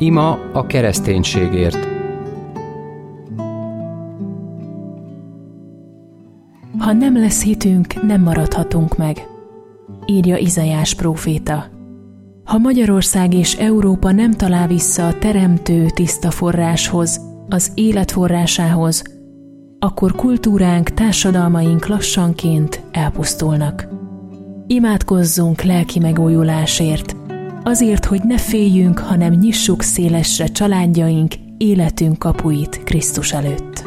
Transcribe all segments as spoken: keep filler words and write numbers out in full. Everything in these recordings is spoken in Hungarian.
Ima a kereszténységért. Ha nem lesz hitünk, nem maradhatunk meg, írja Izaiás próféta. Ha Magyarország és Európa nem talál vissza a teremtő tiszta forráshoz, az élet forrásához, akkor kultúránk, társadalmaink lassanként elpusztulnak. Imádkozzunk lelki megújulásért, azért, hogy ne féljünk, hanem nyissuk szélesre családjaink, életünk kapuit Krisztus előtt.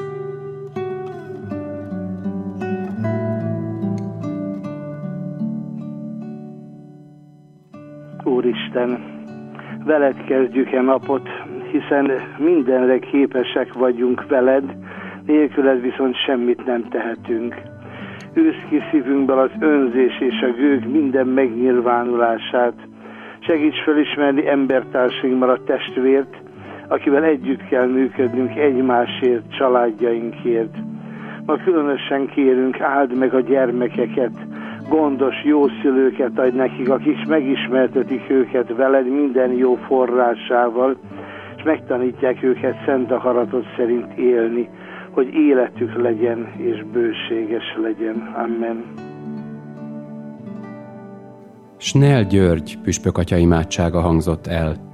Úristen, veled kezdjük e napot, hiszen mindenre képesek vagyunk veled, nélküled viszont semmit nem tehetünk. Űzd ki szívünkből az önzés és a gőg minden megnyilvánulását. Segíts felismerni embertársainkban a testvért, akivel együtt kell működnünk egymásért, családjainkért. Ma különösen kérünk, áld meg a gyermekeket, gondos, jó szülőket adj nekik, akik megismertetik őket veled minden jó forrásával, és megtanítják őket szent akaratod szerint élni, hogy életük legyen és bőséges legyen. Amen. Snell György püspökatya imádsága hangzott el.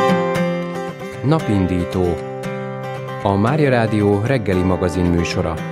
Napindító, a Mária Rádió reggeli magazin műsora.